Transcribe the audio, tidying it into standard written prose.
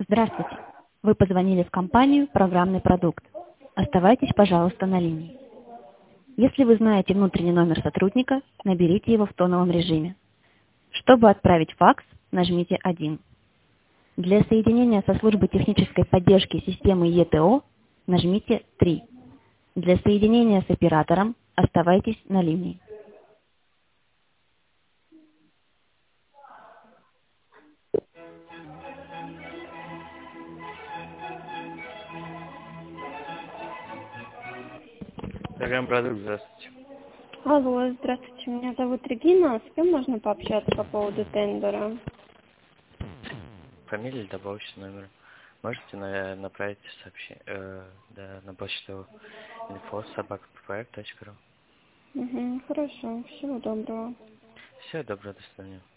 Здравствуйте. Вы позвонили в компанию «Программный продукт». Оставайтесь, пожалуйста, на линии. Если вы знаете внутренний номер сотрудника, наберите его в тоновом режиме. Чтобы отправить факс, нажмите 1. Для соединения со службой технической поддержки системы ЕТО нажмите 3. Для соединения с оператором оставайтесь на линии. Программа продукт, здравствуйте. Алло, здравствуйте, меня зовут Регина. С кем можно пообщаться по поводу тендера? Фамилия, добавьте номер. Можете направить сообщение на почту info@proект.ru. Угу, хорошо, всего доброго. Всего доброго, до свидания.